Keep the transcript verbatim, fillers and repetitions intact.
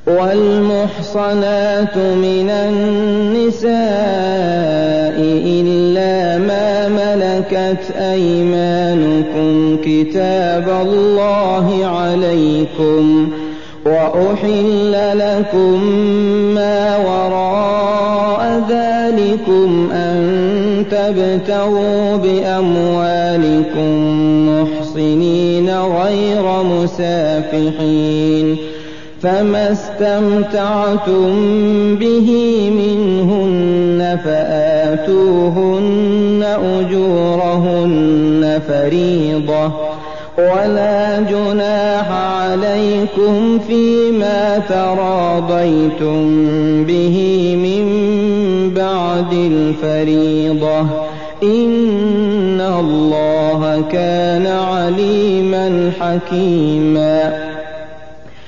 والمحصنات من النساء إلا ما ملكت أيمانكم كتاب الله عليكم، وأحل لكم ما وراء ذلكم أن تبتغوا بأموالكم محصنين غير مسافحين، فما استمتعتم به منهن فآتوهن أجورهن فريضة، ولا جناح عليكم فيما تراضيتم به من بعد الفريضة، إن الله كان عليما حكيما.